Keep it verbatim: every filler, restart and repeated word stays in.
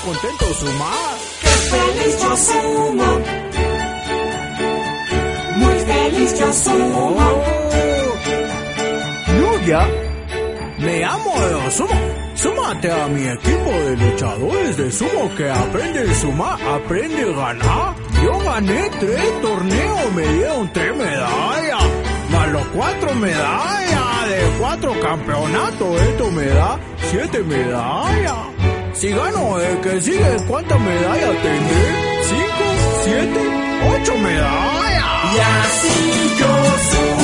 contento sumar. ¡Qué feliz yo sumo! Muy feliz yo sumo. Oh. Nuria, me amo de sumo. Súmate a mi equipo de luchadores de sumo que aprende a sumar, aprende a ganar. Yo gané tres torneos, me dieron tres medallas, más los cuatro medallas de cuatro campeonatos. Esto me da siete medallas. Si gano el que sigue, ¿cuántas medallas tendré? Cinco, siete, ocho medallas. Y así yo sumo.